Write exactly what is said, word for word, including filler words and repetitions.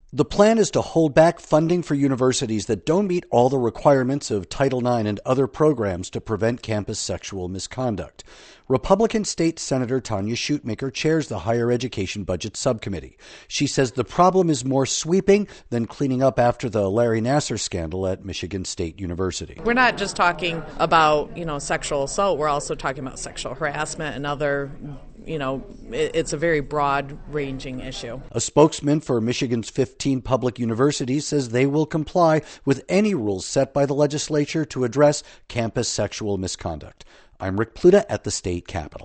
The plan is to hold back funding for universities that don't meet all the requirements of Title nine and other programs to prevent campus sexual misconduct. Republican State Senator Tanya Shootmaker chairs the Higher Education Budget Subcommittee. She says the problem is more sweeping than cleaning up after the Larry Nassar scandal at Michigan State University. We're not just talking about, you know, sexual assault. We're also talking about sexual harassment and other, you know, it's a very broad-ranging issue. A spokesman for Michigan's fifteen public universities says they will comply with any rules set by the legislature to address campus sexual misconduct. I'm Rick Pluta at the state capitol.